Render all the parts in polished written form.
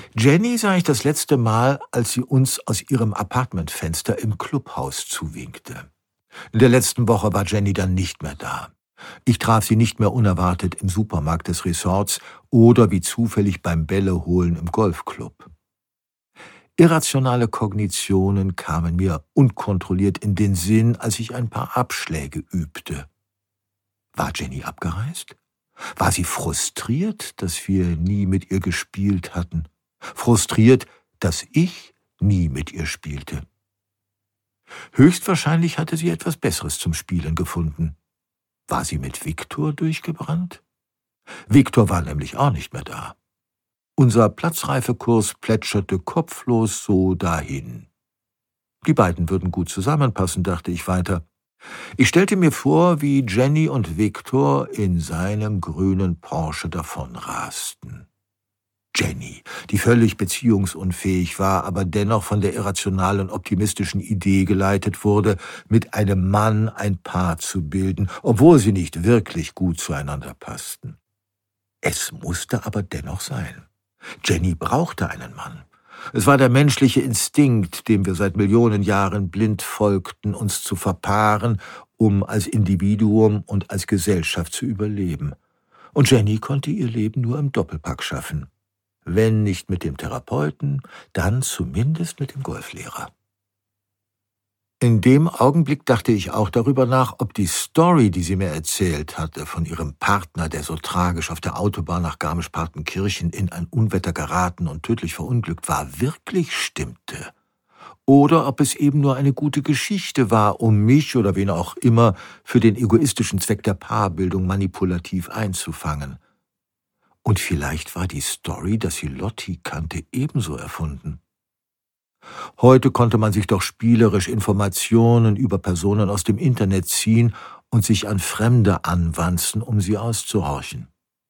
Jenny sah ich das letzte Mal, als sie uns aus ihrem Apartmentfenster im Clubhaus zuwinkte. In der letzten Woche war Jenny dann nicht mehr da. Ich traf sie nicht mehr unerwartet im Supermarkt des Resorts oder wie zufällig beim Bälleholen im Golfclub. Irrationale Kognitionen kamen mir unkontrolliert in den Sinn, als ich ein paar Abschläge übte. War Jenny abgereist? War sie frustriert, dass wir nie mit ihr gespielt hatten? Frustriert, dass ich nie mit ihr spielte? Höchstwahrscheinlich hatte sie etwas Besseres zum Spielen gefunden. War sie mit Viktor durchgebrannt? Viktor war nämlich auch nicht mehr da. Unser Platzreifekurs plätscherte kopflos so dahin. Die beiden würden gut zusammenpassen, dachte ich weiter. Ich stellte mir vor, wie Jenny und Viktor in seinem grünen Porsche davonrasten. Jenny, die völlig beziehungsunfähig war, aber dennoch von der irrationalen, optimistischen Idee geleitet wurde, mit einem Mann ein Paar zu bilden, obwohl sie nicht wirklich gut zueinander passten. Es musste aber dennoch sein. Jenny brauchte einen Mann. Es war der menschliche Instinkt, dem wir seit Millionen Jahren blind folgten, uns zu verpaaren, um als Individuum und als Gesellschaft zu überleben. Und Jenny konnte ihr Leben nur im Doppelpack schaffen. Wenn nicht mit dem Therapeuten, dann zumindest mit dem Golflehrer. In dem Augenblick dachte ich auch darüber nach, ob die Story, die sie mir erzählt hatte, von ihrem Partner, der so tragisch auf der Autobahn nach Garmisch-Partenkirchen in ein Unwetter geraten und tödlich verunglückt war, wirklich stimmte. Oder ob es eben nur eine gute Geschichte war, um mich oder wen auch immer für den egoistischen Zweck der Paarbildung manipulativ einzufangen. Und vielleicht war die Story, dass sie Lotti kannte, ebenso erfunden. Heute konnte man sich doch spielerisch Informationen über Personen aus dem Internet ziehen und sich an Fremde anwanzen, um sie auszuhorchen.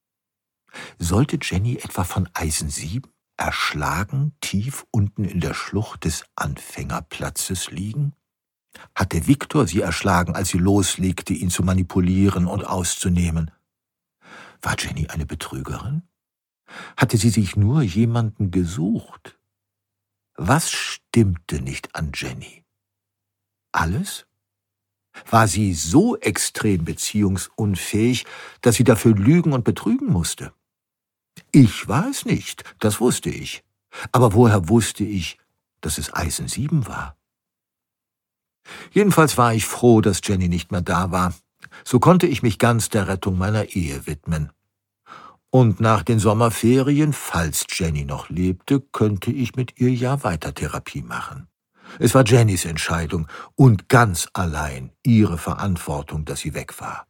Sollte Jenny etwa von Eisen 7 erschlagen tief unten in der Schlucht des Anfängerplatzes liegen? Hatte Viktor sie erschlagen, als sie loslegte, ihn zu manipulieren und auszunehmen? War Jenny eine Betrügerin? Hatte sie sich nur jemanden gesucht? Was stimmte nicht an Jenny? Alles? War sie so extrem beziehungsunfähig, dass sie dafür lügen und betrügen musste? Ich war es nicht, das wusste ich. Aber woher wusste ich, dass es Eisen 7 war? Jedenfalls war ich froh, dass Jenny nicht mehr da war. So konnte ich mich ganz der Rettung meiner Ehe widmen. Und nach den Sommerferien, falls Jenny noch lebte, könnte ich mit ihr ja weiter Therapie machen. Es war Jennys Entscheidung und ganz allein ihre Verantwortung, dass sie weg war.